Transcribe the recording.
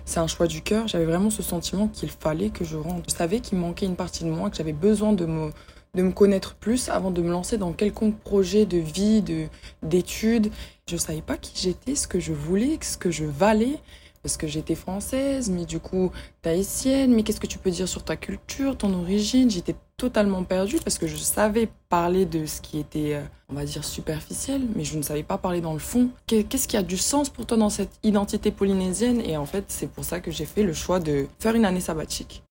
c'est un choix du cœur. J'avais vraiment ce sentiment qu'il fallait que je rentre. Je savais qu'il manquait une partie de moi, que j'avais besoin de me connaître plus avant de me lancer dans quelconque projet de vie, d'études. Je savais pas qui j'étais, ce que je voulais, ce que je valais. Parce que j'étais française, mais du coup, t'es haïtienne, mais qu'est-ce que tu peux dire sur ta culture, ton origine? J'étais totalement perdue parce que je savais parler de ce qui était, on va dire, superficiel, mais je ne savais pas parler dans le fond. Qu'est-ce qui a du sens pour toi dans cette identité polynésienne? Et en fait, c'est pour ça que j'ai fait le choix de faire une année sabbatique.